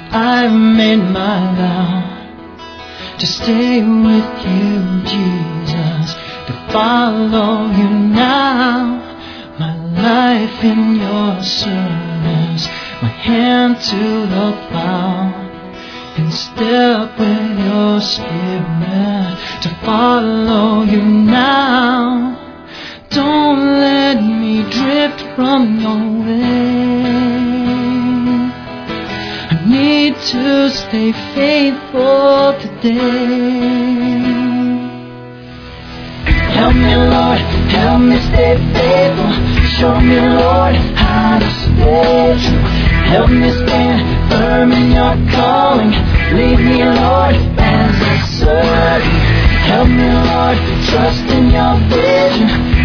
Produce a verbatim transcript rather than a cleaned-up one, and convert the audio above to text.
I've made my vow to stay with you, Jesus, to follow you now. My life in your service, my hand to the plow, and step with your spirit to follow you now. Don't let me drift from your way. I need to stay faithful today. Help me, Lord, help me stay faithful. Show me, Lord, how to stay true. Help me stand firm in your calling. Lead me, Lord, as I serve you. Help me, Lord, trust in your vision.